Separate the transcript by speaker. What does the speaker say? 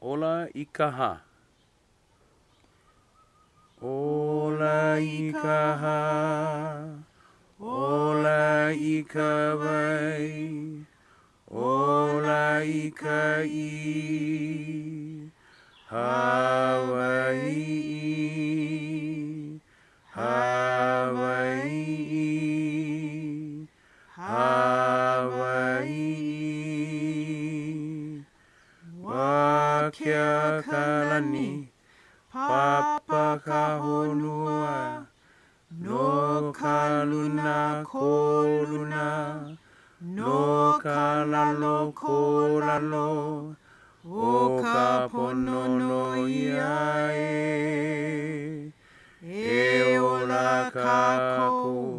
Speaker 1: Ola ikaha. Ola ikaha. Ola ikawai. Ola ikai. Hawaii. Hawaii. Hawaii. Wakia kalani. Papa kahonua. No kaluna koluna. No kalalo kolalo. O kapono no iae. E ola kako.